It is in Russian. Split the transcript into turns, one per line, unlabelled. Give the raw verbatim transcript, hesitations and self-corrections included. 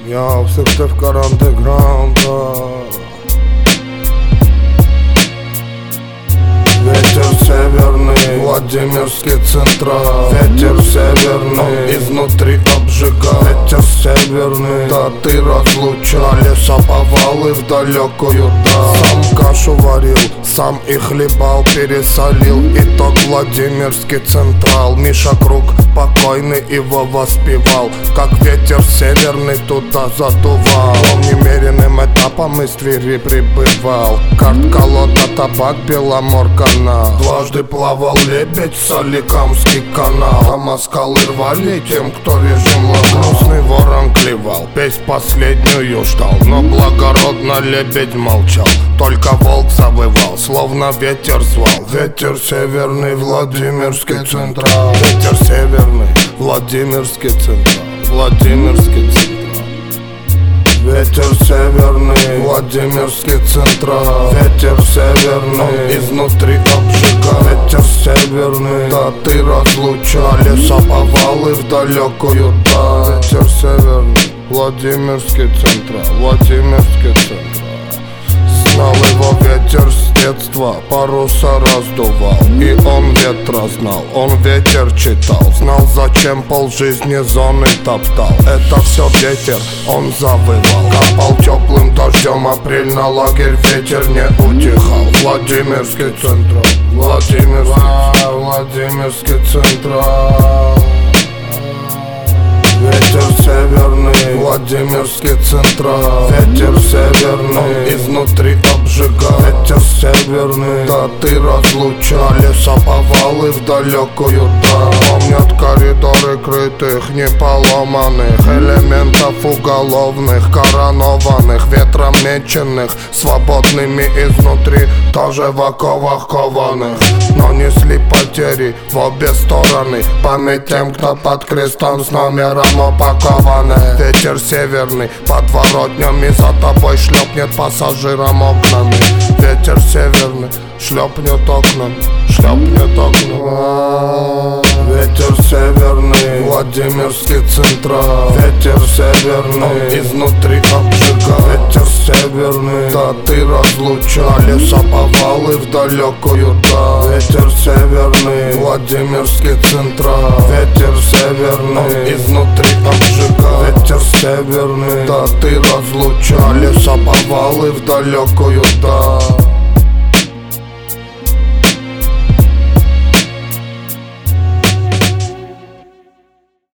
Я в Сыктывкар андеграунда. Ветер северный, Владимирский Централ. Ветер северный, он изнутри обжигает. Ветер северный, да ты разлучал лесоповалы в далекую даль. Сам кашу варил, сам и хлебал, пересолил. Итог Владимирский Централ. Миша Круг покойный его воспевал. Как ветер северный туда задувал. Он немеренным этапом из Твери прибывал. Карт, колода, табак, Беломорканал. Дважды плавал лебедь, Соликамский канал. Там скалы рвали тем, кто режим ломал. Грустный ворон клевал, песнь последнюю ждал. Но благородно лебедь молчал, только волк завывал, словно ветер звал. Ветер северный, Владимирский Централ. Ветер северный, Владимирский Централ. Владимирский Централ. Ветер северный, Владимирский Централ. Ветер северный, он изнутри обжигает. Ветер северный, да ты разлучал лесоповалы в далекую даль. Ветер северный, Владимирский Централ. Владимирский Централ. Знал его ветер с детства, паруса раздувал. И он ветра знал, он ветер читал. Знал, зачем полжизни зоны топтал. Это все ветер, он завывал. Капал теплым дождем апрель на лагерь. Ветер не утихал. Владимирский Централ. Владимирский, Владимирский Централ. Ветер северный, Владимирский Централ. Ветер северный, он изнутри обжигает. Ветер северный, да ты разлучал лесоповалы в далекую даль. Помнят коридоры крытых, не поломанных элементов уголовных, коронованных, ветром меченных, свободными изнутри, тоже в оковах кованых. Но несли потери в обе стороны. Память тем, кто под крестом с номером упакованы. Ветер северный, подворотнями за тобой шлепнет пассажирам окнами. Ветер северный, шлепнет окнами, шлепнет окнами. Ветер северный, Владимирский Централ. Ветер северный, он изнутри обжигает. Ветер северный, да ты разлучал лесоповалы в далекую даль. Ветер северный, Владимирский Централ. Ветер северный, он изнутри обжигает. Ветер северный, да ты разлучал лесоповалы в далекую даль.